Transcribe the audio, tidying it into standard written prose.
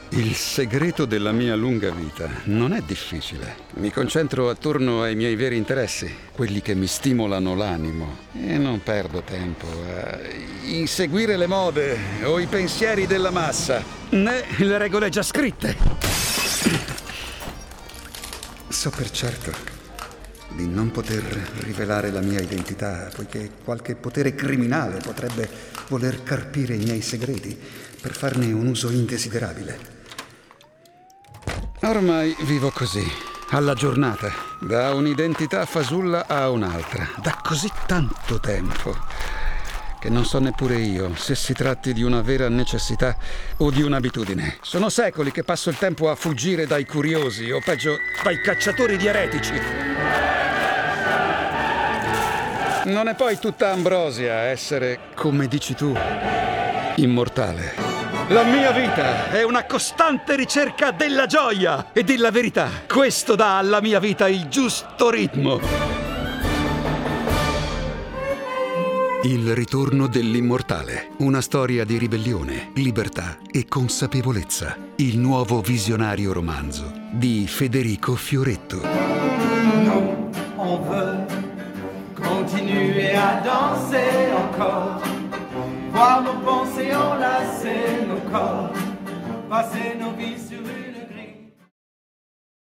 Il segreto della mia lunga vita non è difficile. Mi concentro attorno ai miei veri interessi, quelli che mi stimolano l'animo, e non perdo tempo a inseguire le mode o i pensieri della massa, né le regole già scritte. So per certo di non poter rivelare la mia identità, poiché qualche potere criminale potrebbe voler carpire i miei segreti per farne un uso indesiderabile. Ormai vivo così, alla giornata, da un'identità fasulla a un'altra, da così tanto tempo, che non so neppure io se si tratti di una vera necessità o di un'abitudine. Sono secoli che passo il tempo a fuggire dai curiosi, o peggio, dai cacciatori di eretici. Non è poi tutta ambrosia essere, come dici tu, immortale. La mia vita è una costante ricerca della gioia e della verità. Questo dà alla mia vita il giusto ritmo. Il ritorno dell'immortale. Una storia di ribellione, libertà e consapevolezza. Il nuovo visionario romanzo di Federico Fioretto. Nous, on veut continuer à danser encore. Voir nos pensées enlacer nos corps, passer nos vies.